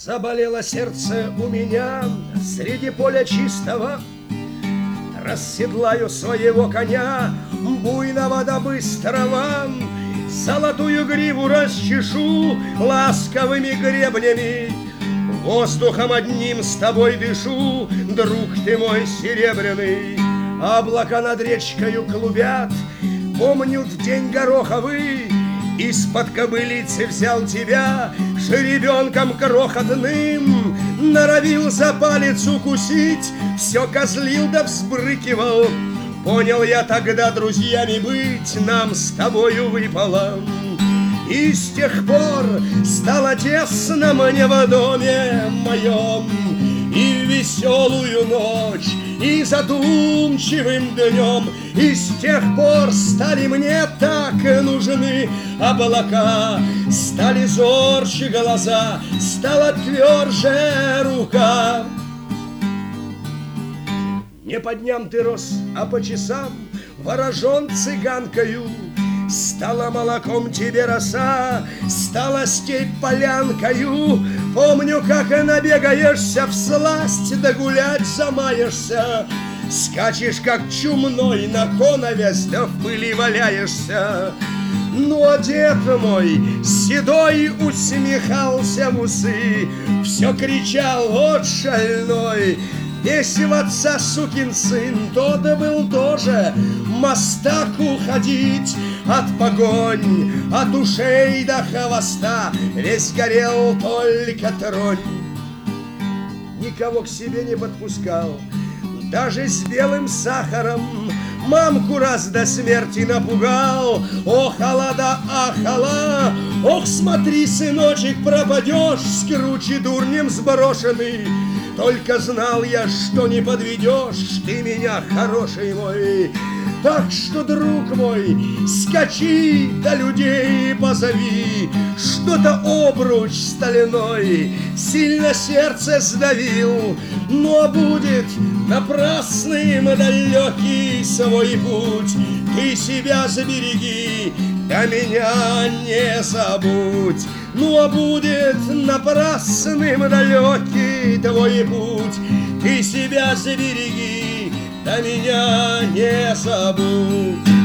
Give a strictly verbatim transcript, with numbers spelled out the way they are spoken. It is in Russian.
Заболело сердце у меня среди поля чистого. Расседлаю своего коня, буйного да быстрого, золотую гриву расчешу ласковыми гребнями. Воздухом одним с тобой дышу, друг ты мой серебряный. Облака над речкою клубят, помню в день гороховый. Из-под кобылицы взял тебя жеребенком крохотным, норовил за палец укусить, все козлил да взбрыкивал. Понял я тогда, друзьями быть нам с тобою выпало. И с тех пор стало тесно мне в доме моем, и в веселую ночь, и задумчивым днем. И с тех пор стали мне так нужны облака, стали зорче глаза, стала тверже рука. Не по дням ты рос, а по часам ворожен цыганкою. Стала молоком тебе роса, стала степь полянкою. Помню, как набегаешься всласть, да гулять замаешься. Скачешь, как чумной, на коновязь, да в пыли валяешься. Ну, а дед мой седой усмехался в усы, все кричал: вот шальной, весь в отца сукин сын. Тот был тоже мостак уходить от погонь, от ушей до хвоста весь горел только тронь. Никого к себе не подпускал, даже с белым сахаром. Мамку раз до смерти напугал. Охала да ахала. Ох, смотри, сыночек, пропадешь, с кручи дурнем сброшенный. Только знал я, что не подведешь ты меня, хороший мой. Так что, друг мой, скачи, да людей позови. Что-то обруч стальной сильно сердце сдавил. Но будет напрасным далекий свой путь. Ты себя забереги, да меня не забудь. Ну а будет напрасным далекий твой путь. Ты себя забереги, да меня не забудь.